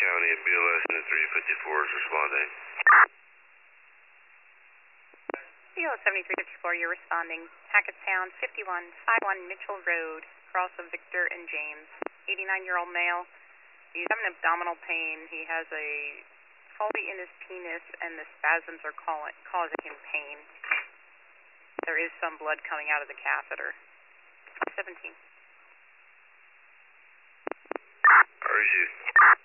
County and BLS in 354 is responding. BLS 7354, you're responding. Hackettstown, 5151 Mitchell Road, cross of Victor and James. 89-year-old male. He's having abdominal pain. He has a folly in his penis, and the spasms are causing him pain. There is some blood coming out of the catheter. 17. REG.